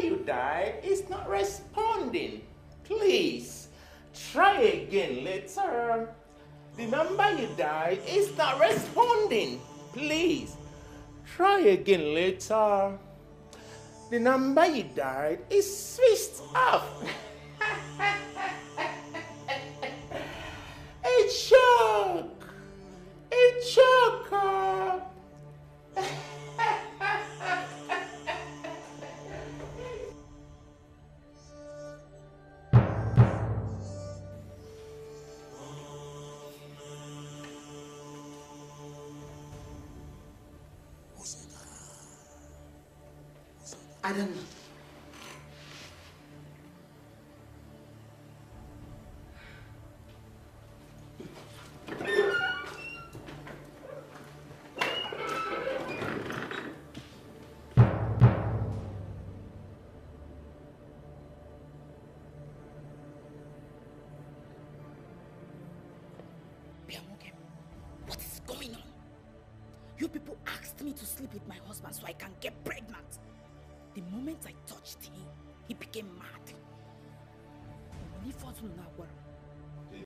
you died is not responding. Please, try again later. The number you died is not responding. Please, try again later. The number you died is switched off. A joke! A joke! I don't know. What is going on? You people asked me to sleep with my husband so I can get pregnant. The moment I touched him, he became mad.